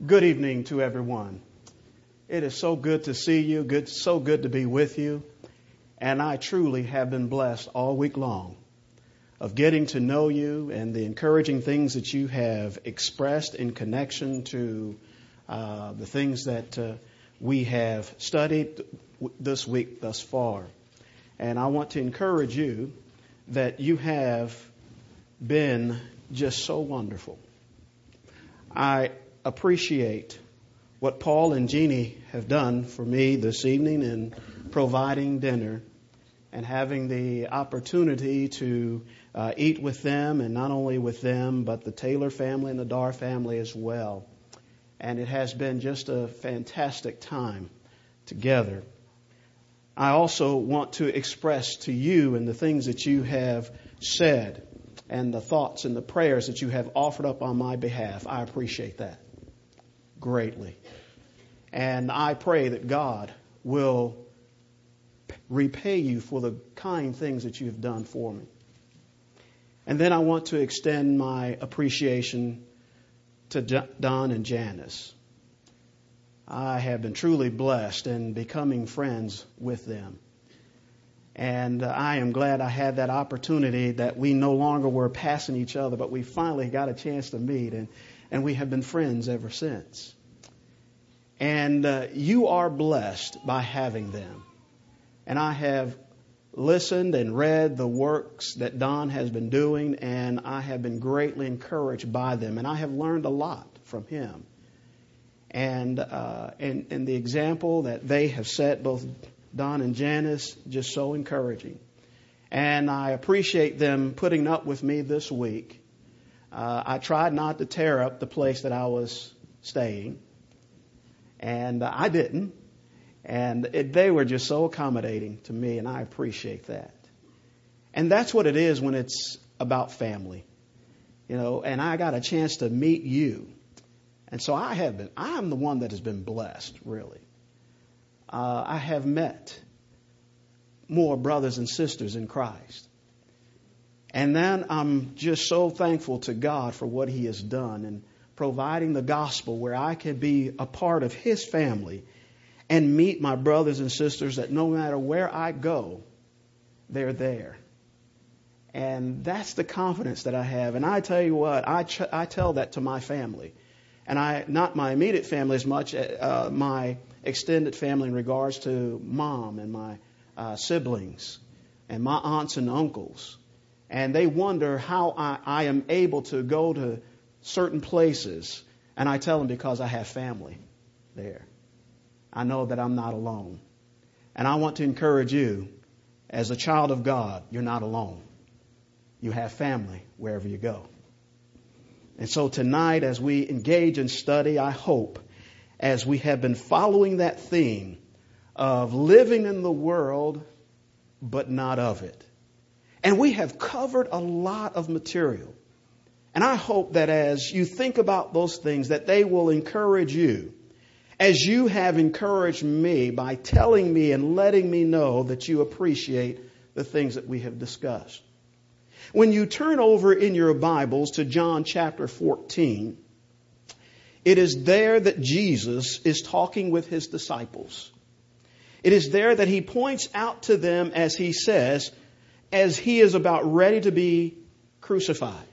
Good evening to everyone. It is so good to see you, so good to be with you. And I truly have been blessed all week long of getting to know you and the encouraging things that you have expressed in connection to the things that we have studied this week thus far. And I want to encourage you that you have been just so wonderful. I appreciate what Paul and Jeannie have done for me this evening in providing dinner and having the opportunity to eat with them, and not only with them, but the Taylor family and the Dar family as well. And it has been just a fantastic time together. I also want to express to you and the things that you have said and the thoughts and the prayers that you have offered up on my behalf. I appreciate that greatly. And I pray that God will repay you for the kind things that you have done for me. And then I want to extend my appreciation to Don and Janice. I have been truly blessed in becoming friends with them. And I am glad I had that opportunity, that we no longer were passing each other, but we finally got a chance to meet, and we have been friends ever since. And you are blessed by having them. And I have listened and read the works that Don has been doing, and I have been greatly encouraged by them. And I have learned a lot from him. And the example that they have set, both Don and Janice, just so encouraging. And I appreciate them putting up with me this week. I tried not to tear up the place that I was staying. And I didn't. And they were just so accommodating to me, and I appreciate that. And that's what it is when it's about family. You know, and I got a chance to meet you. And so I'm the one that has been blessed, really. I have met more brothers and sisters in Christ. And then I'm just so thankful to God for what He has done and providing the gospel where I can be a part of His family and meet my brothers and sisters that no matter where I go, they're there. And that's the confidence that I have. And I tell you what, I tell that to my family. And not my immediate family as much, my extended family in regards to mom and my siblings and my aunts and uncles. And they wonder how I am able to go to certain places. And I tell them because I have family there. I know that I'm not alone. And I want to encourage you, as a child of God, you're not alone. You have family wherever you go. And so tonight, as we engage in study, I hope, as we have been following that theme of living in the world, but not of it. And we have covered a lot of material. And I hope that as you think about those things, that they will encourage you, as you have encouraged me by telling me and letting me know that you appreciate the things that we have discussed. When you turn over in your Bibles to John chapter 14, it is there that Jesus is talking with His disciples. It is there that He points out to them, as He says, as He is about ready to be crucified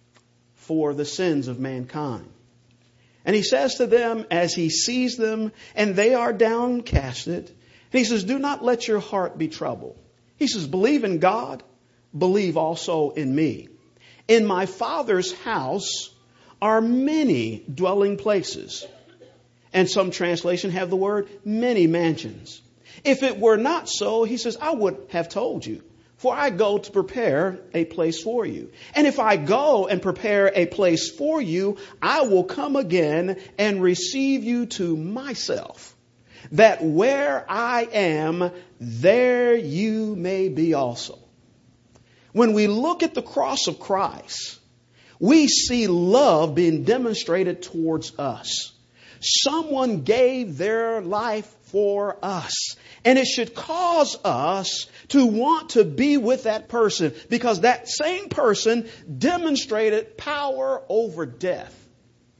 for the sins of mankind. And He says to them, as He sees them, and they are downcasted, and He says, do not let your heart be troubled. He says, believe in God, believe also in me. In my Father's house are many dwelling places. And some translation have the word many mansions. If it were not so, He says, I would have told you. For I go to prepare a place for you. And if I go and prepare a place for you, I will come again and receive you to myself, that where I am, there you may be also. When we look at the cross of Christ, we see love being demonstrated towards us. Someone gave their life for us. And it should cause us to want to be with that person, because that same person demonstrated power over death.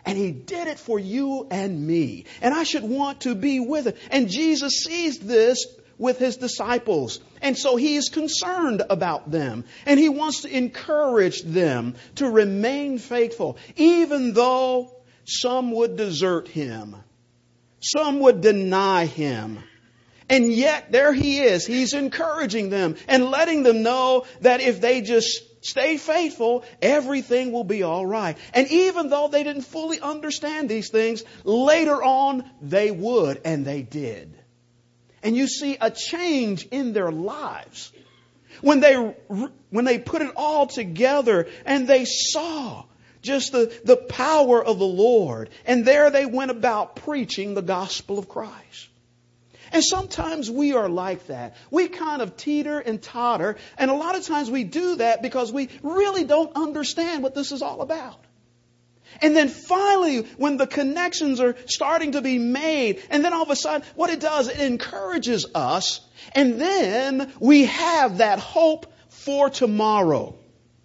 And He did it for you and me. And I should want to be with it. And Jesus sees this with His disciples. And so He is concerned about them. And He wants to encourage them to remain faithful, even though some would desert Him. Some would deny Him. And yet there He is. He's encouraging them and letting them know that if they just stay faithful, everything will be all right. And even though they didn't fully understand these things, later on they would, and they did. And you see a change in their lives when they put it all together and they saw just the power of the Lord. And there they went about preaching the gospel of Christ. And sometimes we are like that. We kind of teeter and totter. And a lot of times we do that because we really don't understand what this is all about. And then finally, when the connections are starting to be made, and then all of a sudden, what it does, it encourages us. And then we have that hope for tomorrow.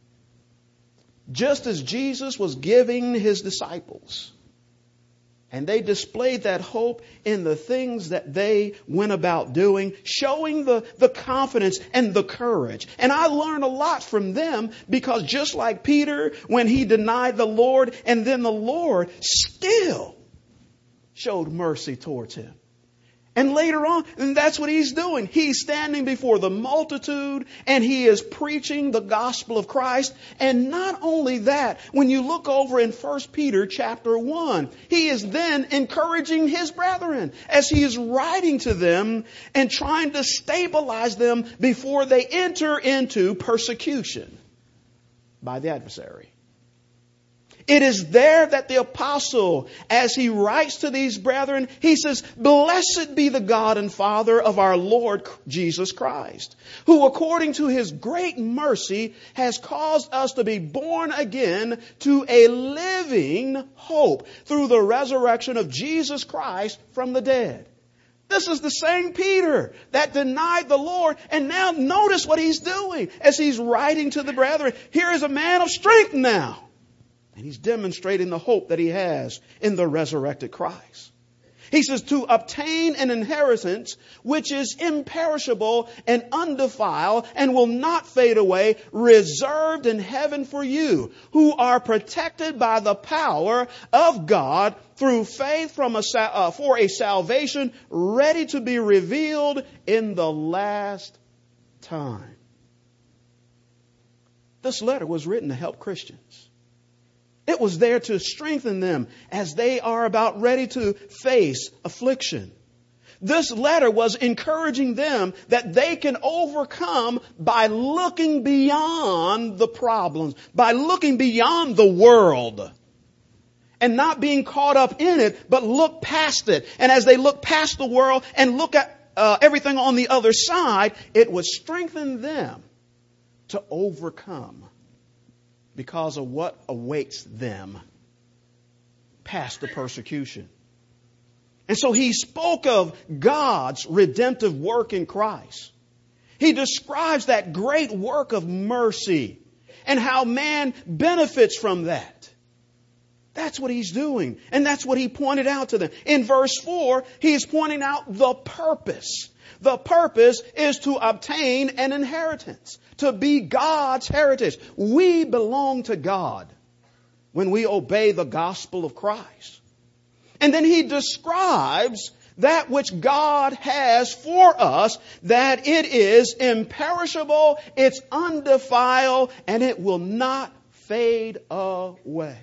Just as Jesus was giving His disciples. And they displayed that hope in the things that they went about doing, showing the confidence and the courage. And I learned a lot from them because just like Peter, when he denied the Lord, and then the Lord still showed mercy towards him. And later on, and that's what He's doing. He's standing before the multitude and He is preaching the gospel of Christ. And not only that, when you look over in 1 Peter chapter 1, He is then encouraging His brethren as He is writing to them and trying to stabilize them before they enter into persecution by the adversary. It is there that the apostle, as he writes to these brethren, he says, "Blessed be the God and Father of our Lord Jesus Christ, who according to His great mercy has caused us to be born again to a living hope through the resurrection of Jesus Christ from the dead." This is the same Peter that denied the Lord. And now notice what he's doing as he's writing to the brethren. Here is a man of strength now. And he's demonstrating the hope that he has in the resurrected Christ. He says, to obtain an inheritance which is imperishable and undefiled and will not fade away, reserved in heaven for you, who are protected by the power of God through faith for a salvation ready to be revealed in the last time. This letter was written to help Christians. It was there to strengthen them as they are about ready to face affliction. This letter was encouraging them that they can overcome by looking beyond the problems, by looking beyond the world, and not being caught up in it, but look past it. And as they look past the world and look at everything on the other side, it would strengthen them to overcome because of what awaits them past the persecution. And so he spoke of God's redemptive work in Christ. He describes that great work of mercy and how man benefits from that. That's what he's doing. And that's what he pointed out to them. In verse 4, he's pointing out the purpose. The purpose is to obtain an inheritance, to be God's heritage. We belong to God when we obey the gospel of Christ. And then he describes that which God has for us, that it is imperishable, it's undefiled, and it will not fade away.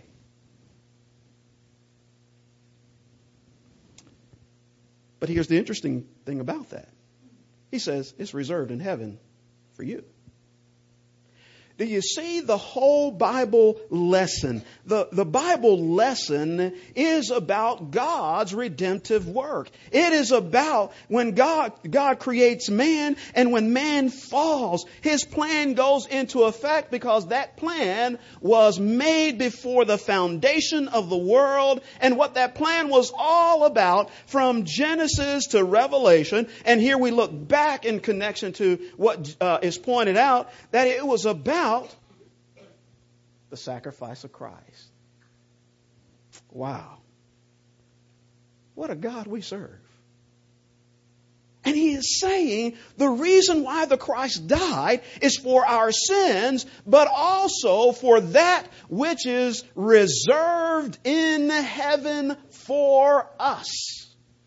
But here's the interesting thing about that. He says it's reserved in heaven for you. Do you see the whole Bible lesson? The Bible lesson is about God's redemptive work. It is about when God creates man, and when man falls, His plan goes into effect because that plan was made before the foundation of the world, and what that plan was all about from Genesis to Revelation. And here we look back in connection to what is pointed out, that it was about the sacrifice of Christ. Wow. What a God we serve. And he is saying the reason why the Christ died is for our sins, but also for that which is reserved in heaven for us.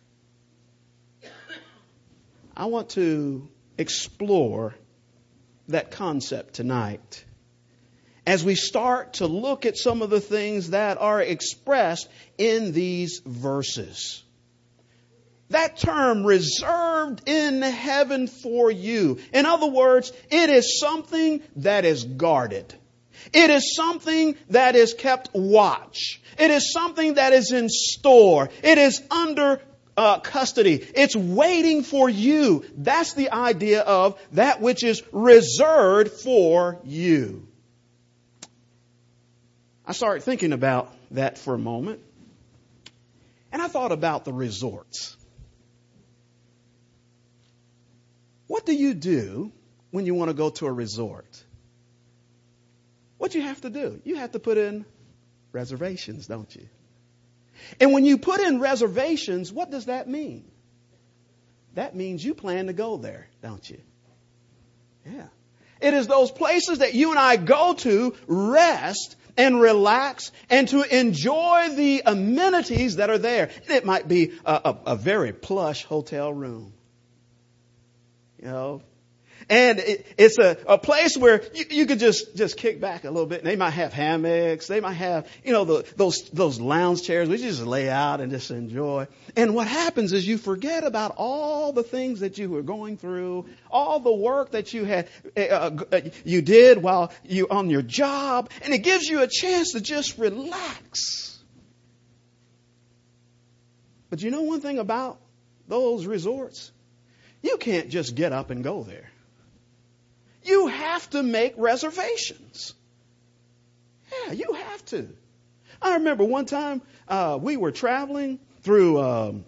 I want to explore that concept tonight as we start to look at some of the things that are expressed in these verses. That term, reserved in heaven for you. In other words, it is something that is guarded. It is something that is kept watch. It is something that is in store. It is under custody. It's waiting for you. That's the idea of that which is reserved for you. I started thinking about that for a moment. And I thought about the resorts. What do you do when you want to go to a resort? What you have to do? You have to put in reservations, don't you? And when you put in reservations, what does that mean? That means you plan to go there, don't you? Yeah. It is those places that you and I go to rest and relax and to enjoy the amenities that are there. It might be a very plush hotel room. You know, and it's a place where you could just kick back a little bit. They might have hammocks. They might have, those lounge chairs we just lay out and just enjoy. And what happens is you forget about all the things that you were going through, all the work that you did while you on your job, and it gives you a chance to just relax. But you know one thing about those resorts? You can't just get up and go there. You have to make reservations. Yeah, you have to. I remember one time we were traveling through.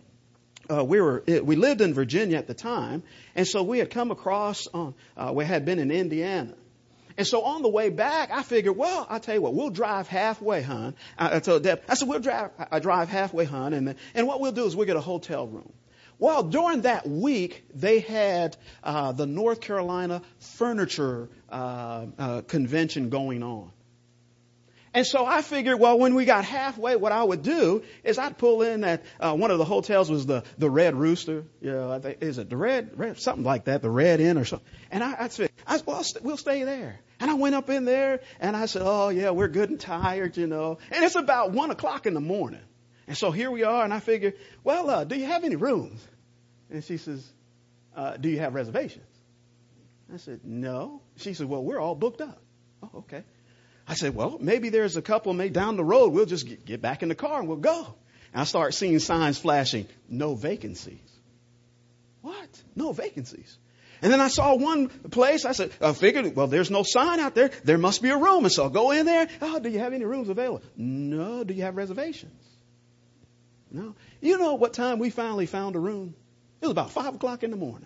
We lived in Virginia at the time, and so we had come across. We had been in Indiana, and so on the way back, I figured, well, I'll tell you what, we'll drive halfway, hon. I told Deb, I said, I drive halfway, hon, and what we'll do is we'll get a hotel room. Well, during that week, they had the North Carolina Furniture Convention going on. And so I figured, well, when we got halfway, what I would do is I'd pull in at one of the hotels was the Red Rooster. I think, is it the Red, something like that, the Red Inn or something. And I said, we'll stay there. And I went up in there and I said, oh, yeah, we're good and tired, And it's about 1 o'clock in the morning. And so here we are, and I figured, well, do you have any rooms? And she says, do you have reservations? I said, no. She said, well, we're all booked up. Oh, okay. I said, well, maybe there's a couple maybe down the road. We'll just get back in the car and we'll go. And I start seeing signs flashing, no vacancies. What? No vacancies. And then I saw one place. I said, I figured, well, there's no sign out there. There must be a room. And so I go in there. Oh, do you have any rooms available? No. Do you have reservations? No. You know what time we finally found a room? It was about 5 o'clock in the morning.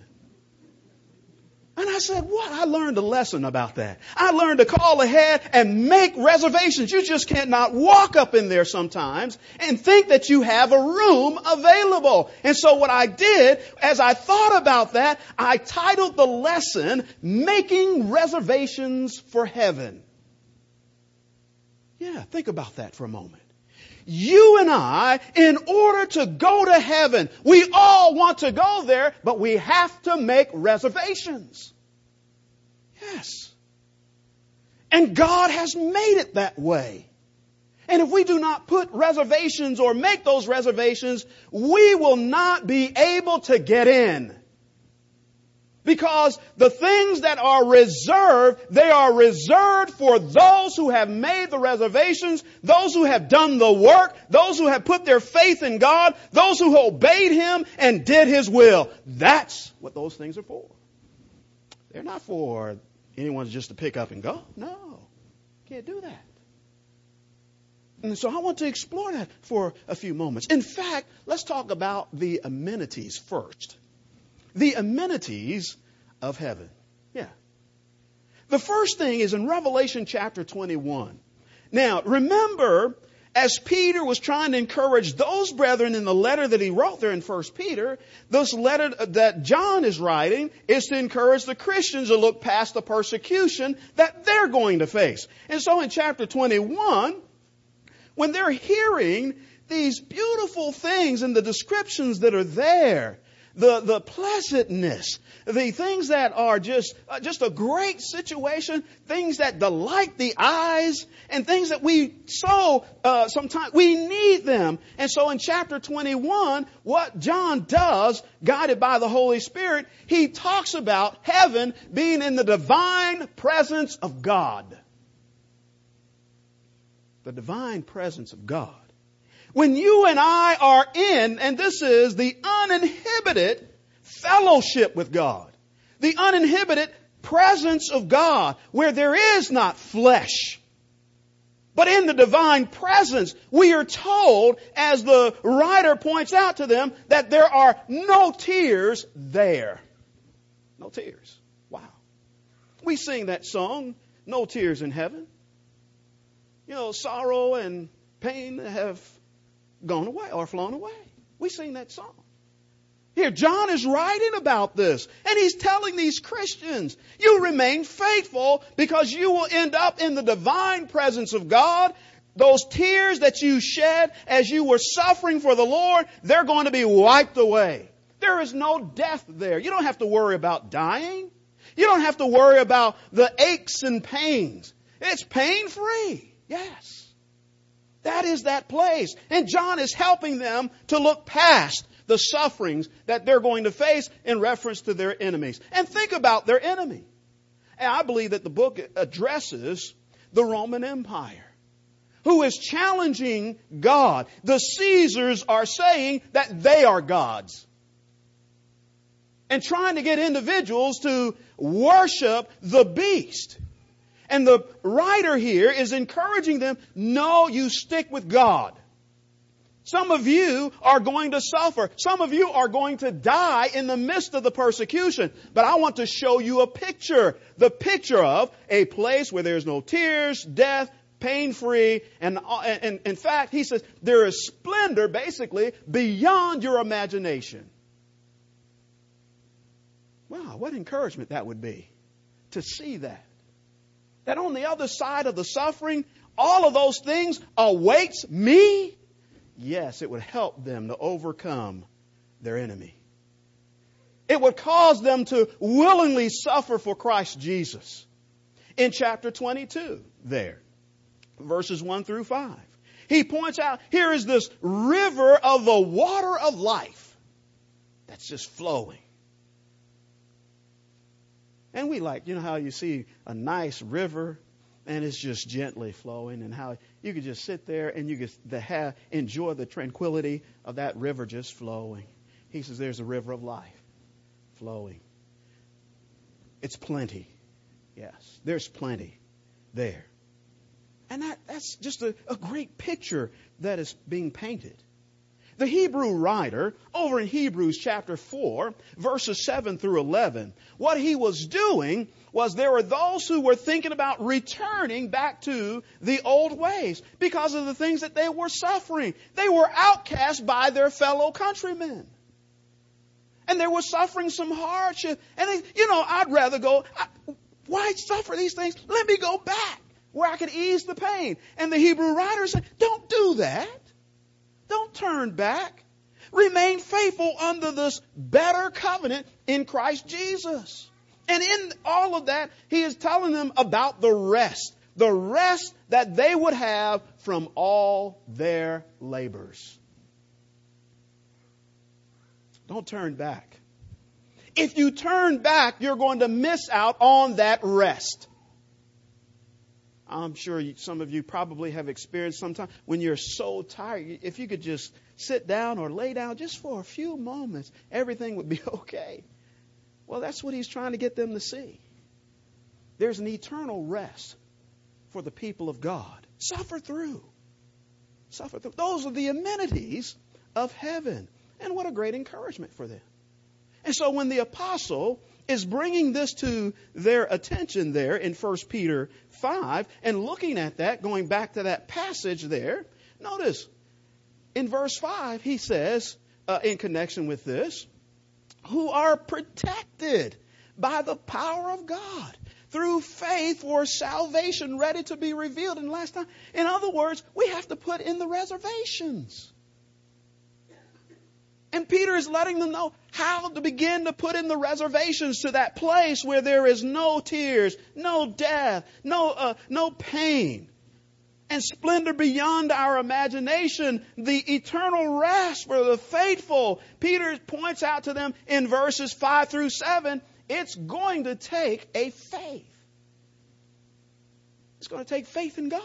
And I said, what? I learned a lesson about that. I learned to call ahead and make reservations. You just cannot walk up in there sometimes and think that you have a room available. And so what I did, as I thought about that, I titled the lesson, Making Reservations for Heaven. Yeah, think about that for a moment. You and I, in order to go to heaven, we all want to go there, but we have to make reservations. Yes. And God has made it that way. And if we do not put reservations or make those reservations, we will not be able to get in. Because the things that are reserved, they are reserved for those who have made the reservations, those who have done the work, those who have put their faith in God, those who obeyed Him and did His will. That's what those things are for. They're not for anyone just to pick up and go. No, can't do that. And so I want to explore that for a few moments. In fact, let's talk about the amenities first. The amenities of heaven. Yeah. The first thing is in Revelation chapter 21. Now, remember, as Peter was trying to encourage those brethren in the letter that he wrote there in 1 Peter, this letter that John is writing is to encourage the Christians to look past the persecution that they're going to face. And so in chapter 21, when they're hearing these beautiful things and the descriptions that are there, the pleasantness, the things that are just a great situation, things that delight the eyes, and things that we sometimes we need them. And so in chapter 21, what John does, guided by the Holy Spirit, he talks about heaven being in the divine presence of God. The divine presence of God. When you and I are in, and this is the uninhibited fellowship with God, the uninhibited presence of God, where there is not flesh, but in the divine presence, we are told, as the writer points out to them, that there are no tears there. No tears. Wow. We sing that song, No Tears in Heaven. You know, sorrow and pain have gone away or flown away. We sing that song. Here, John is writing about this, and he's telling these Christians, you remain faithful because you will end up in the divine presence of God. Those tears that you shed as you were suffering for the Lord, they're going to be wiped away. There is no death there. You don't have to worry about dying. You don't have to worry about the aches and pains. It's pain-free. Yes. That is that place. And John is helping them to look past the sufferings that they're going to face in reference to their enemies. And think about their enemy. And I believe that the book addresses the Roman Empire, who is challenging God. The Caesars are saying that they are gods, and trying to get individuals to worship the beast. And the writer here is encouraging them, no, you stick with God. Some of you are going to suffer. Some of you are going to die in the midst of the persecution. But I want to show you a picture. The picture of a place where there's no tears, death, pain-free. And in fact, he says, there is splendor basically beyond your imagination. Wow, what encouragement that would be to see that. That on the other side of the suffering, all of those things awaits me. Yes, it would help them to overcome their enemy. It would cause them to willingly suffer for Christ Jesus. In chapter 22 there, verses 1 through 5, he points out, here is this river of the water of life that's just flowing. And we like, you know how you see a nice river and it's just gently flowing, and how you could just sit there and you could enjoy the tranquility of that river just flowing. He says there's a river of life flowing. It's plenty. Yes, there's plenty there. And that's just a great picture that is being painted. The Hebrew writer, over in Hebrews chapter 4, verses 7 through 11, what he was doing was there were those who were thinking about returning back to the old ways because of the things that they were suffering. They were outcast by their fellow countrymen. And they were suffering some hardship. And I'd rather go, why suffer these things? Let me go back where I can ease the pain. And the Hebrew writer said, don't do that. Don't turn back. Remain faithful under this better covenant in Christ Jesus. And in all of that, he is telling them about the rest that they would have from all their labors. Don't turn back. If you turn back, you're going to miss out on that rest. I'm sure some of you probably have experienced sometime when you're so tired, if you could just sit down or lay down just for a few moments, everything would be okay. Well, that's what he's trying to get them to see. There's an eternal rest for the people of God. Suffer through. Suffer through. Those are the amenities of heaven. And what a great encouragement for them. And so when the apostle is bringing this to their attention there in 1 Peter 5 and looking at that, going back to that passage there, Notice, in verse 5, he says, in connection with this, who are protected by the power of God through faith for salvation ready to be revealed in the last time. In other words, we have to put in the reservations. And Peter is letting them know how to begin to put in the reservations to that place where there is no tears, no death, no pain, and splendor beyond our imagination, the eternal rest for the faithful. Peter points out to them in verses 5 through 7, it's going to take a faith. It's going to take faith in God.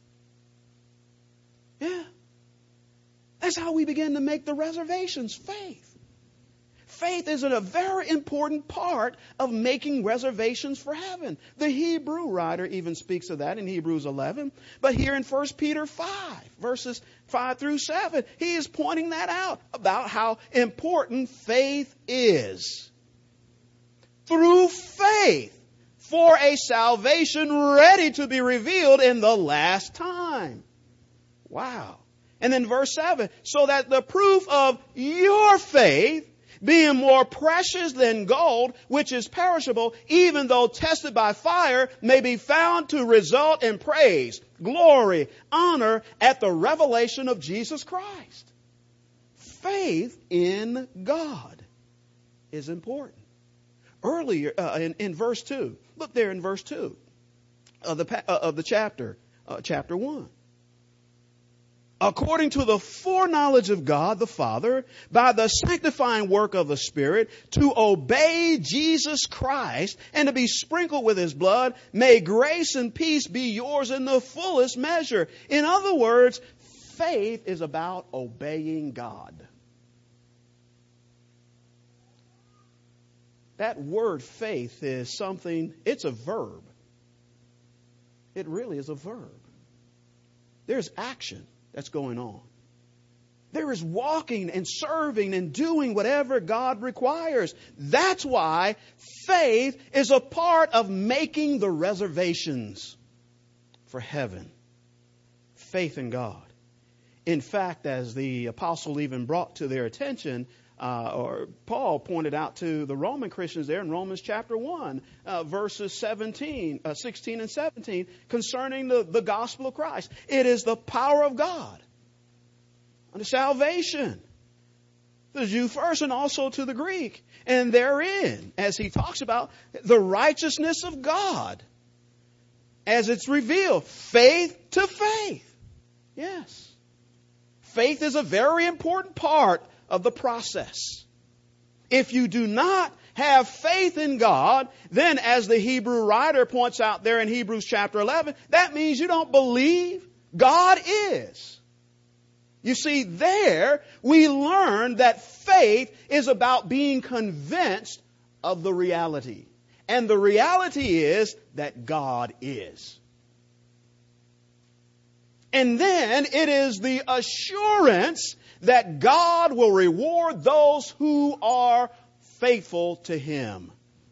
Yeah. That's how we begin to make the reservations. Faith. Faith is a very important part of making reservations for heaven. The Hebrew writer even speaks of that in Hebrews 11. But here in 1 Peter 5, verses 5 through 7, he is pointing that out about how important faith is. Through faith for a salvation ready to be revealed in the last time. Wow. And then verse 7, so that the proof of your faith, being more precious than gold, which is perishable, even though tested by fire, may be found to result in praise, glory, honor at the revelation of Jesus Christ. Faith in God is important. Earlier in verse 2, look there in verse 2 of the chapter 1. According to the foreknowledge of God the Father, by the sanctifying work of the Spirit, to obey Jesus Christ and to be sprinkled with His blood, may grace and peace be yours in the fullest measure. In other words, faith is about obeying God. That word faith is something, it's a verb. It really is a verb. There's action that's going on. There is walking and serving and doing whatever God requires. That's why faith is a part of making the reservations for heaven. Faith in God. In fact, as the apostle even brought to their attention, or Paul pointed out to the Roman Christians there in Romans chapter 1, verses 16 and 17, concerning the gospel of Christ. It is the power of God unto salvation, to the Jew first and also to the Greek. And therein, as he talks about the righteousness of God, as it's revealed, faith to faith. Yes. Faith is a very important part of the process. If you do not have faith in God, then as the Hebrew writer points out there in Hebrews chapter 11, that means you don't believe God is. You see, there we learn that faith is about being convinced of the reality. And the reality is that God is. And then it is the assurance that God will reward those who are faithful to Him.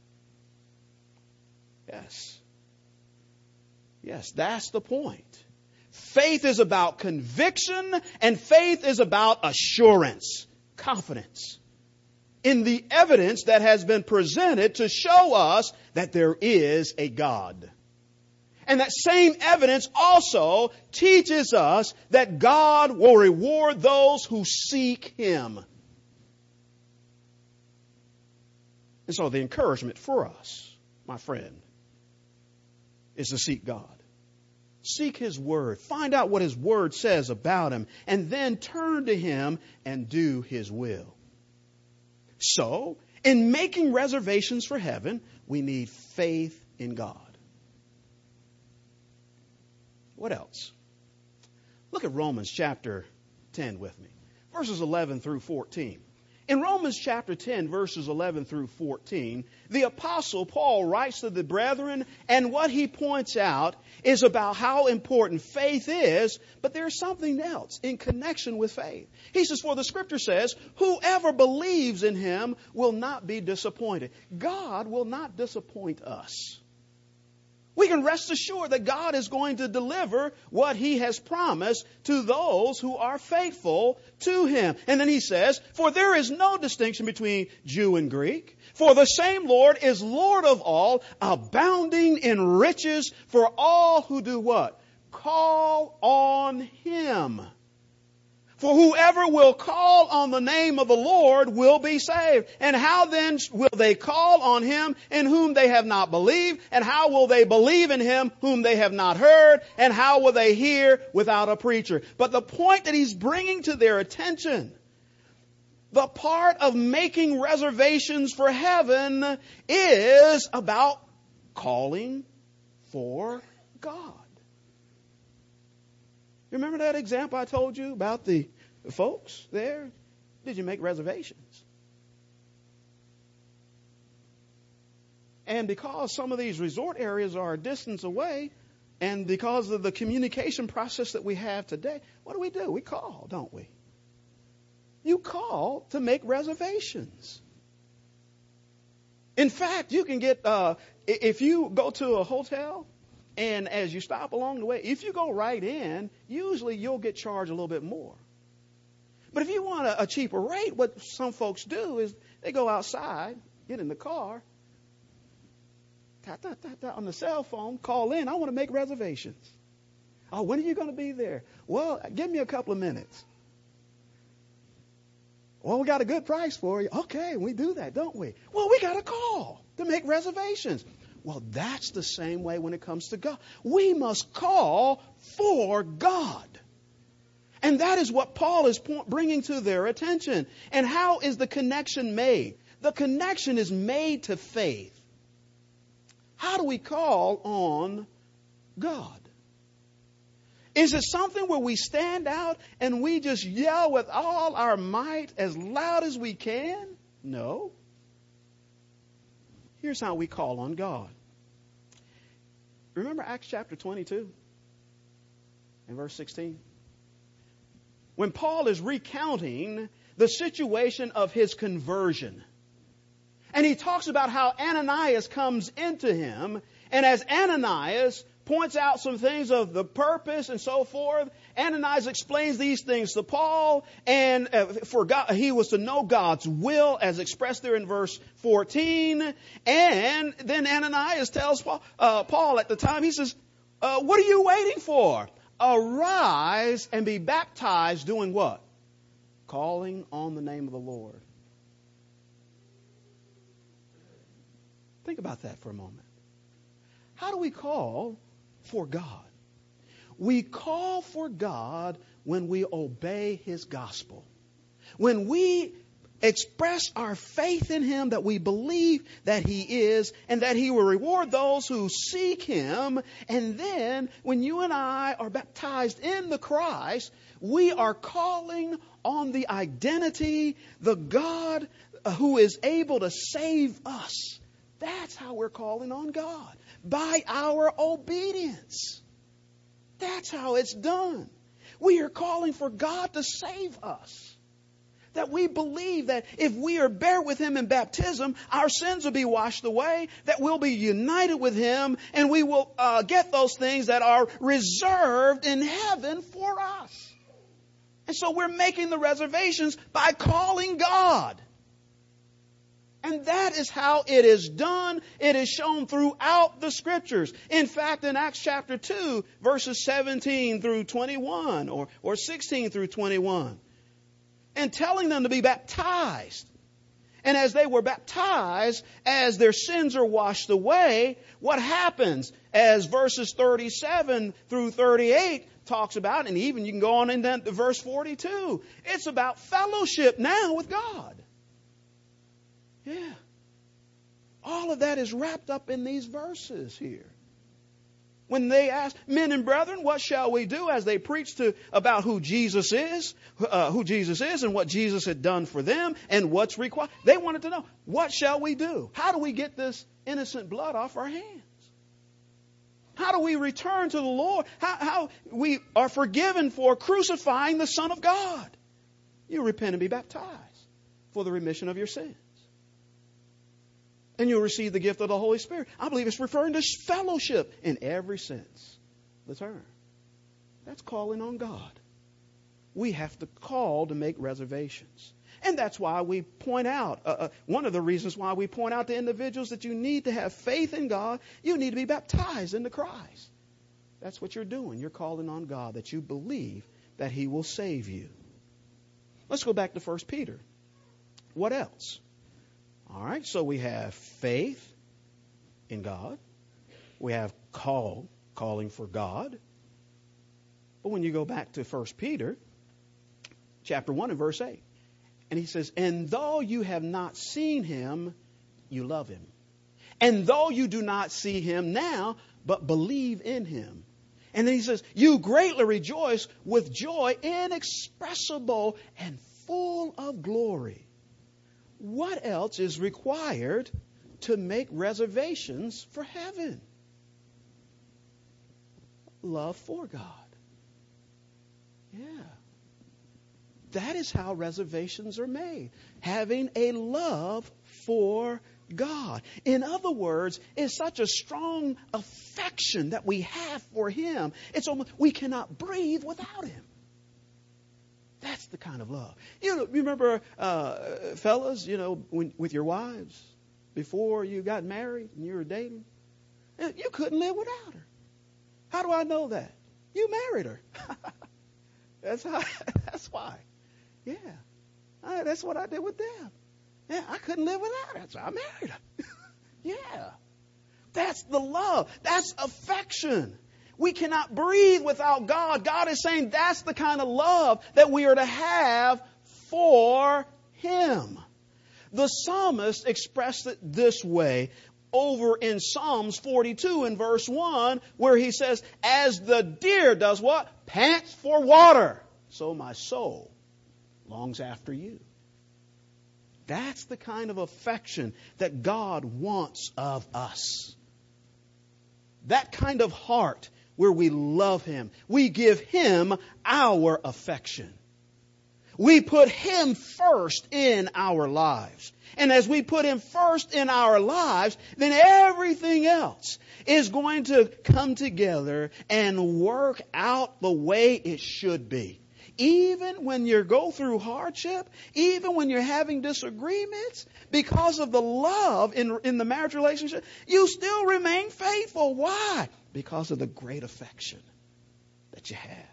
Yes. Yes, that's the point. Faith is about conviction, and faith is about assurance, confidence in the evidence that has been presented to show us that there is a God. And that same evidence also teaches us that God will reward those who seek Him. And so the encouragement for us, my friend, is to seek God. Seek His Word. Find out what His Word says about Him. And then turn to Him and do His will. So, in making reservations for heaven, we need faith in God. What else? Look at Romans chapter 10 with me. Verses 11 through 14. In Romans chapter 10, verses 11 through 14, the Apostle Paul writes to the brethren, and what he points out is about how important faith is, but there's something else in connection with faith. He says, for the Scripture says, whoever believes in Him will not be disappointed. God will not disappoint us. We can rest assured that God is going to deliver what He has promised to those who are faithful to Him. And then He says, for there is no distinction between Jew and Greek, for the same Lord is Lord of all, abounding in riches for all who do what? Call on Him. For whoever will call on the name of the Lord will be saved. And how then will they call on Him in whom they have not believed? And how will they believe in Him whom they have not heard? And how will they hear without a preacher? But the point that he's bringing to their attention, the part of making reservations for heaven, is about calling for God. Remember that example I told you about the folks there? Did you make reservations? And because some of these resort areas are a distance away, and because of the communication process that we have today, what do? We call, don't we? You call to make reservations. In fact, you can get, if you go to a hotel, and as you stop along the way, if you go right in, usually you'll get charged a little bit more. But if you want a cheaper rate, what some folks do is they go outside, get in the car, tap, tap, tap, tap on the cell phone, call in. I want to make reservations. Oh, when are you going to be there? Well, give me a couple of minutes. Well, we got a good price for you. Okay, we do that, don't we? Well, we got to call to make reservations. Well, that's the same way when it comes to God. We must call for God. And that is what Paul is bringing to their attention. And how is the connection made? The connection is made to faith. How do we call on God? Is it something where we stand out and we just yell with all our might as loud as we can? No. Here's how we call on God. Remember Acts chapter 22 and verse 16? When Paul is recounting the situation of his conversion. And he talks about how Ananias comes into him. And as Ananias points out some things of the purpose and so forth, Ananias explains these things to Paul, and for God, he was to know God's will as expressed there in verse 14. And then Ananias tells Paul at the time, he says, what are you waiting for? Arise and be baptized, doing what? Calling on the name of the Lord. Think about that for a moment. How do we call for God? We call for God when we obey His gospel. When we express our faith in Him, that we believe that He is and that He will reward those who seek Him. And then when you and I are baptized in the Christ, we are calling on the identity, the God who is able to save us. That's how we're calling on God. By our obedience. That's how it's done. We are calling for God to save us. That we believe that if we are buried with Him in baptism, our sins will be washed away, that we'll be united with Him, and we will get those things that are reserved in heaven for us. And so we're making the reservations by calling God. And that is how it is done. It is shown throughout the Scriptures. In fact, in Acts chapter 2, verses 17 through 21, or 16 through 21, and telling them to be baptized. And as they were baptized, as their sins are washed away, what happens? As verses 37 through 38 talks about, and even you can go on into verse 42, it's about fellowship now with God. Yeah. All of that is wrapped up in these verses here. When they ask, men and brethren, what shall we do? As they preach about who Jesus is and what Jesus had done for them and what's required. They wanted to know, what shall we do? How do we get this innocent blood off our hands? How do we return to the Lord? How we are forgiven for crucifying the Son of God? You repent and be baptized for the remission of your sins. and you'll receive the gift of the Holy Spirit. I believe it's referring to fellowship in every sense of the term. That's calling on God. We have to call to make reservations. And that's why we point out, one of the reasons why we point out to individuals that you need to have faith in God, you need to be baptized into Christ. That's what you're doing. You're calling on God that you believe that He will save you. Let's go back to 1 Peter. What else? All right, so we have faith in God. We have calling for God. But when you go back to 1 Peter, chapter 1 and verse 8, and he says, and though you have not seen Him, you love Him. And though you do not see Him now, but believe in Him. And then he says, you greatly rejoice with joy inexpressible and full of glory. What else is required to make reservations for heaven? Love for God. Yeah. That is how reservations are made. Having a love for God. In other words, it's such a strong affection that we have for Him. It's almost, we cannot breathe without Him. That's the kind of love. You remember, fellas, with your wives, before you got married and you were dating, you couldn't live without her. How do I know that? You married her. That's why. Yeah. That's what I did with them. Yeah, I couldn't live without her, so I married her. Yeah. That's the love. That's affection. We cannot breathe without God. God is saying that's the kind of love that we are to have for Him. The psalmist expressed it this way over in Psalms 42 in verse 1, where he says, as the deer does what? Pants for water. So my soul longs after you. That's the kind of affection that God wants of us. That kind of heart where we love Him. We give Him our affection. We put Him first in our lives. And as we put Him first in our lives, then everything else is going to come together and work out the way it should be. Even when you go through hardship, even when you're having disagreements, because of the love in the marriage relationship, you still remain faithful. Why? Because of the great affection that you have.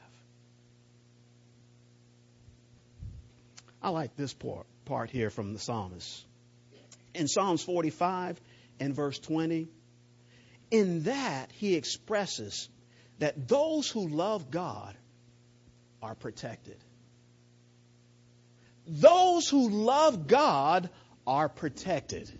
I like this part here from the psalmist. In Psalms 45 and verse 20, in that he expresses that those who love God are protected. Those who love God are protected.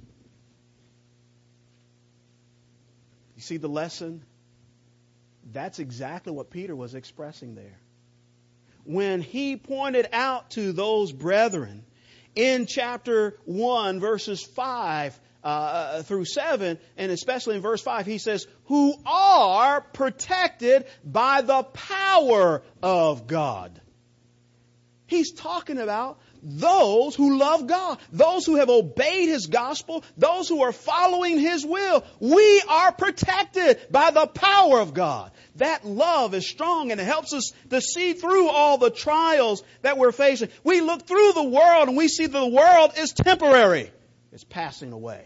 You see the lesson? That's exactly what Peter was expressing there. When he pointed out to those brethren in chapter 1, verses 5 through 7, and especially in verse 5, he says, who are protected by the power of God. He's talking about those who love God, those who have obeyed His gospel, those who are following His will. We are protected by the power of God. That love is strong and it helps us to see through all the trials that we're facing. We look through the world and we see the world is temporary. It's passing away.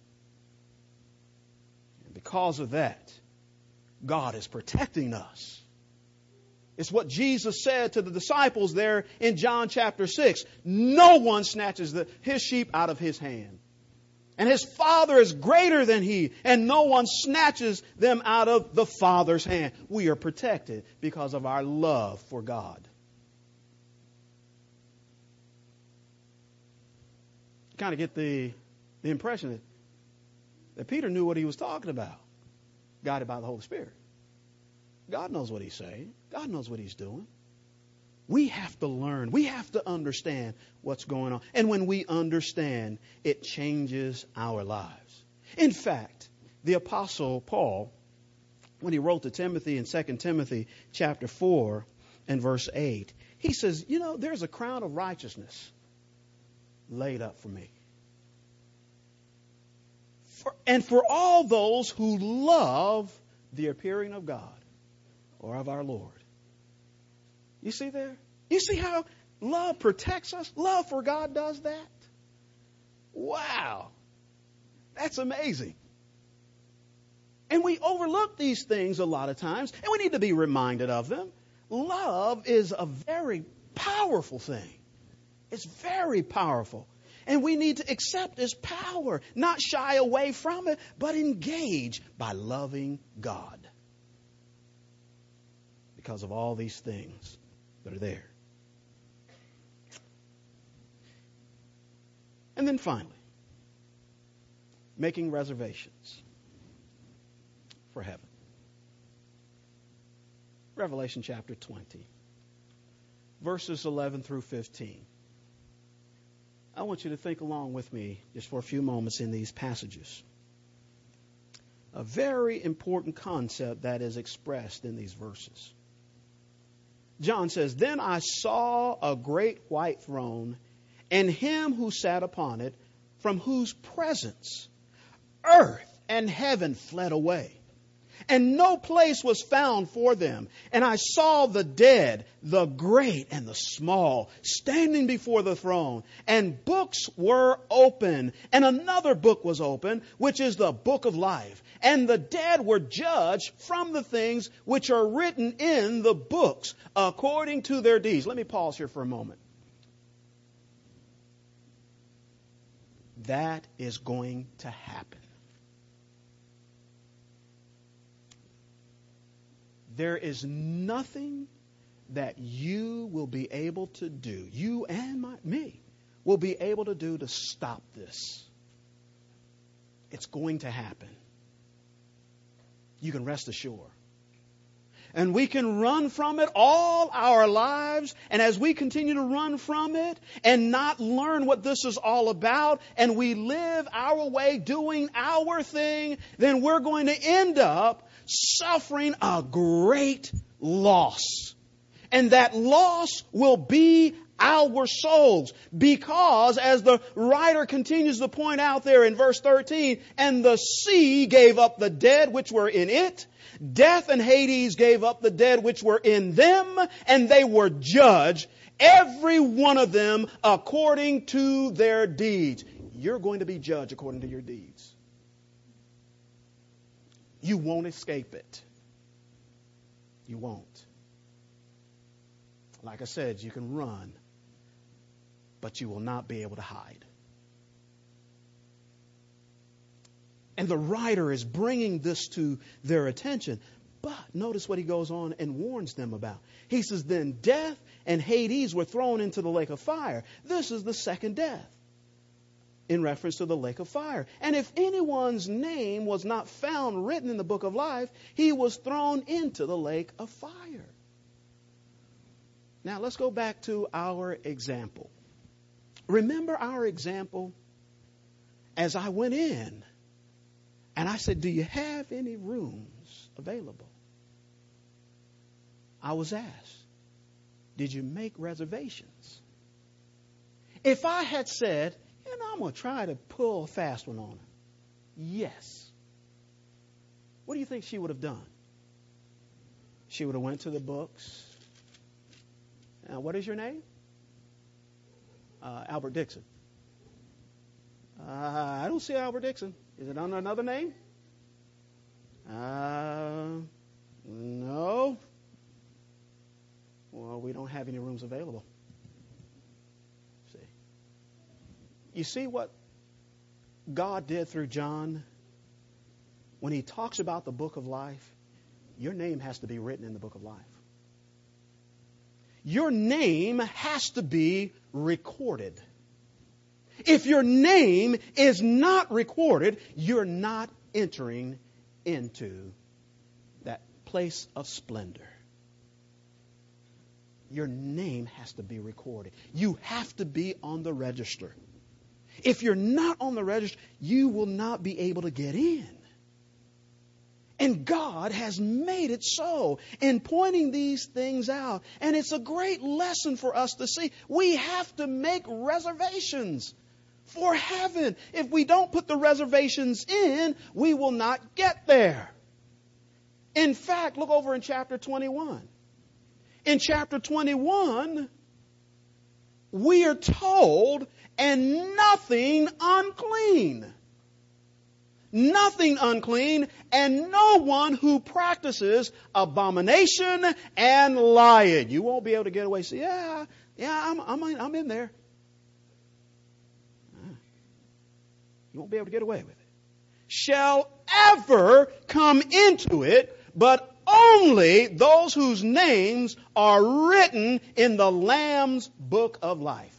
And because of that, God is protecting us. It's what Jesus said to the disciples there in John chapter 6. No one snatches His sheep out of His hand. And His Father is greater than He. And no one snatches them out of the Father's hand. We are protected because of our love for God. You kind of get the impression that Peter knew what he was talking about. Guided by the Holy Spirit. God knows what He's saying. God knows what He's doing. We have to learn. We have to understand what's going on. And when we understand, it changes our lives. In fact, the Apostle Paul, when he wrote to Timothy in 2 Timothy chapter 4 and verse 8, he says, there's a crown of righteousness laid up for me. And for all those who love the appearing of God or of our Lord. You see there? You see how love protects us? Love for God does that? Wow. That's amazing. And we overlook these things a lot of times, and we need to be reminded of them. Love is a very powerful thing. It's very powerful. And we need to accept its power, not shy away from it, but engage by loving God. Because of all these things that are there. And then finally, making reservations for heaven. Revelation chapter 20, verses 11 through 15. I want you to think along with me just for a few moments in these passages. A very important concept that is expressed in these verses. John says, "Then I saw a great white throne, and him who sat upon it, from whose presence earth and heaven fled away. And no place was found for them. And I saw the dead, the great and the small, standing before the throne. And books were open. And another book was open, which is the book of life. And the dead were judged from the things which are written in the books, according to their deeds." Let me pause here for a moment. That is going to happen. There is nothing that you will be able to do, you and me, will be able to do to stop this. It's going to happen. You can rest assured. And we can run from it all our lives. And as we continue to run from it and not learn what this is all about, and we live our way doing our thing, then we're going to end up suffering a great loss. And that loss will be our souls. Because, as the writer continues to point out there in verse 13, "And the sea gave up the dead which were in it. Death and Hades gave up the dead which were in them, and they were judged, every one of them according to their deeds." You're going to be judged according to your deeds. You won't escape it. You won't. Like I said, you can run, but you will not be able to hide. And the writer is bringing this to their attention. But notice what he goes on and warns them about. He says, "Then death and Hades were thrown into the lake of fire." This is the second death, in reference to the lake of fire. "And if anyone's name was not found written in the book of life, he was thrown into the lake of fire." Now let's go back to our example. Remember our example as I went in and I said, "Do you have any rooms available?" I was asked, "Did you make reservations?" If I had said, "I'm going to try to pull a fast one on her," yes, what do you think she would have done? She would have went to the books. Now, what is your name? Albert Dixon. I don't see Albert Dixon. Is it under another name? No. Well, we don't have any rooms available. You see what God did through John? When he talks about the book of life, your name has to be written in the book of life. Your name has to be recorded. If your name is not recorded, you're not entering into that place of splendor. Your name has to be recorded. You have to be on the register. If you're not on the register, you will not be able to get in. And God has made it so in pointing these things out. And it's a great lesson for us to see. We have to make reservations for heaven. If we don't put the reservations in, we will not get there. In fact, look over in chapter 21. In chapter 21, we are told, and nothing unclean. Nothing unclean, and no one who practices abomination and lying. You won't be able to get away. Say, I'm in there. You won't be able to get away with it. Shall ever come into it, but only those whose names are written in the Lamb's book of life.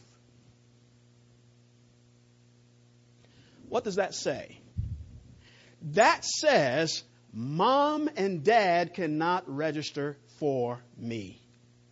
What does that say? That says mom and dad cannot register for me.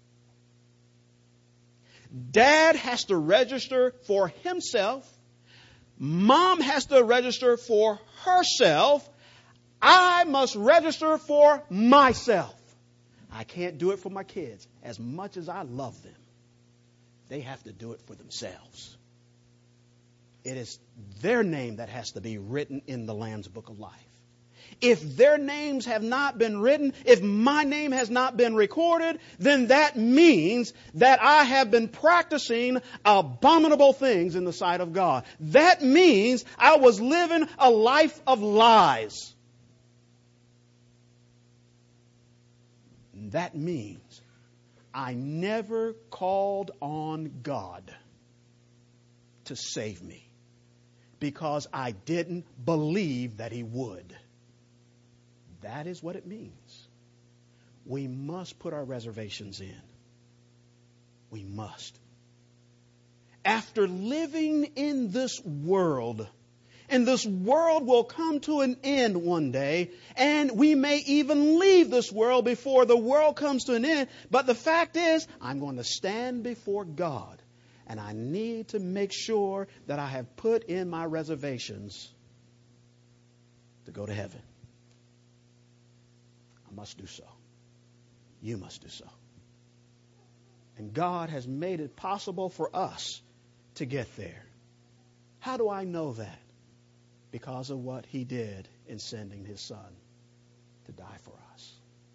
Dad has to register for himself. Mom has to register for herself. I must register for myself. I can't do it for my kids. As much as I love them, they have to do it for themselves. It is their name that has to be written in the Lamb's book of life. If their names have not been written, if my name has not been recorded, then that means that I have been practicing abominable things in the sight of God. That means I was living a life of lies. That means I never called on God to save me because I didn't believe that He would. That is what it means. We must put our reservations in. We must. After living in this world, and this world will come to an end one day, and we may even leave this world before the world comes to an end. But the fact is, I'm going to stand before God, and I need to make sure that I have put in my reservations to go to heaven. I must do so. You must do so. And God has made it possible for us to get there. How do I know that? Because of what He did in sending His Son to die for us.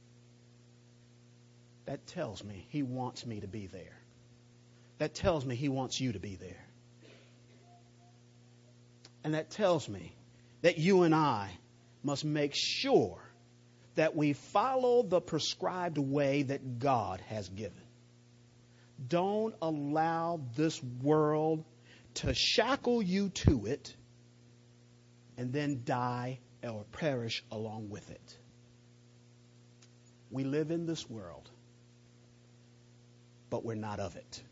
That tells me He wants me to be there. That tells me He wants you to be there. And that tells me that you and I must make sure that we follow the prescribed way that God has given. Don't allow this world to shackle you to it and then die or perish along with it. We live in this world, but we're not of it.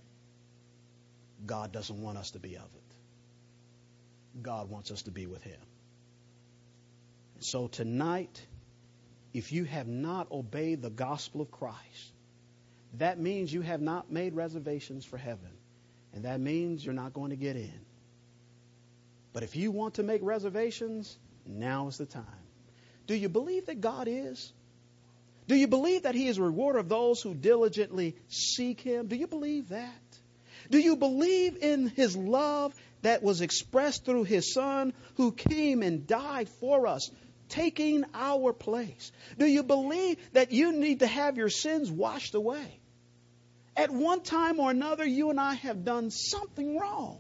God doesn't want us to be of it. God wants us to be with Him. So tonight, if you have not obeyed the gospel of Christ, that means you have not made reservations for heaven. And that means you're not going to get in. But if you want to make reservations, now is the time. Do you believe that God is? Do you believe that He is a rewarder of those who diligently seek Him? Do you believe that? Do you believe in His love that was expressed through His Son who came and died for us, taking our place? Do you believe that you need to have your sins washed away? At one time or another, you and I have done something wrong.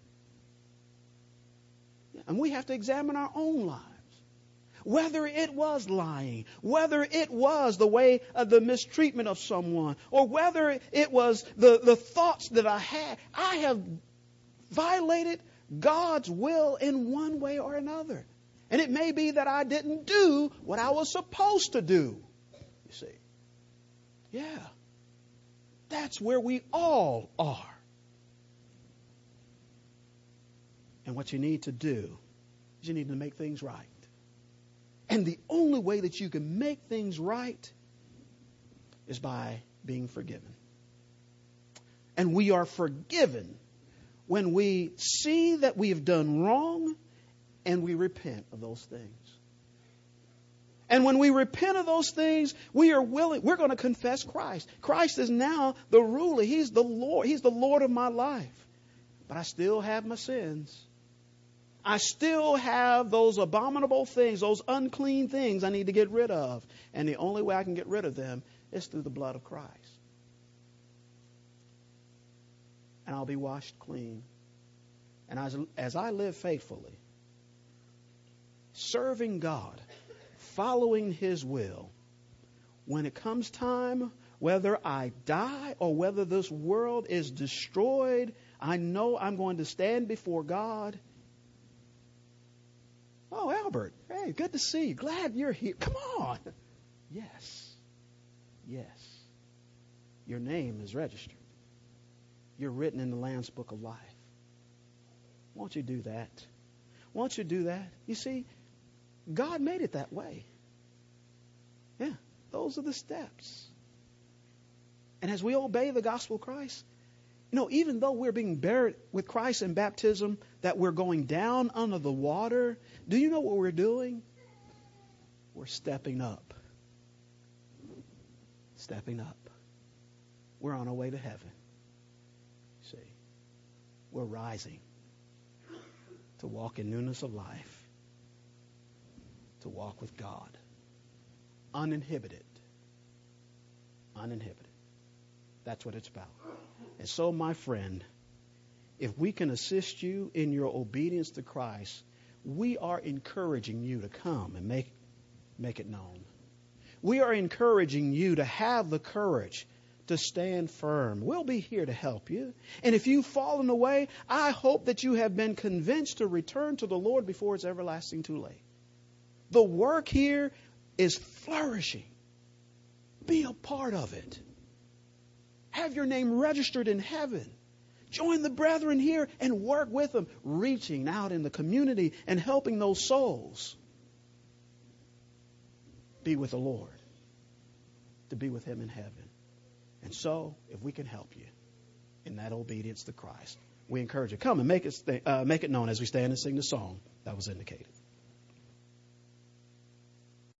And we have to examine our own lives. Whether it was lying, whether it was the way of the mistreatment of someone, or whether it was the thoughts that I have violated God's will in one way or another. And it may be that I didn't do what I was supposed to do. You see. Yeah. That's where we all are. And what you need to do is you need to make things right. And the only way that you can make things right is by being forgiven. And we are forgiven when we see that we have done wrong and we repent of those things. And when we repent of those things, we are willing, we're going to confess Christ. Christ is now the ruler. He's the Lord. He's the Lord of my life. but I still have my sins. I still have those abominable things, those unclean things I need to get rid of. And the only way I can get rid of them is through the blood of Christ. And I'll be washed clean. And as I live faithfully, serving God, following His will, when it comes time, whether I die or whether this world is destroyed, I know I'm going to stand before God. Oh, Albert, hey, good to see you. Glad you're here. Come on. Yes. Yes. Your name is registered. You're written in the Lamb's Book of Life. Won't you do that? Won't you do that? You see, God made it that way. Yeah, those are the steps. And as we obey the gospel of Christ, even though we're being buried with Christ in baptism, that we're going down under the water, do you know what we're doing? We're stepping up. Stepping up. We're on our way to heaven. See, we're rising to walk in newness of life, to walk with God, uninhibited. Uninhibited. That's what it's about. And so, my friend, if we can assist you in your obedience to Christ, we are encouraging you to come and make it known. We are encouraging you to have the courage to stand firm. We'll be here to help you. And if you've fallen away, I hope that you have been convinced to return to the Lord before it's everlasting too late. The work here is flourishing. Be a part of it. Have your name registered in heaven. Join the brethren here and work with them, reaching out in the community and helping those souls be with the Lord, to be with Him in heaven. And so, if we can help you in that obedience to Christ, we encourage you. Come and make it known as we stand and sing the song that was indicated.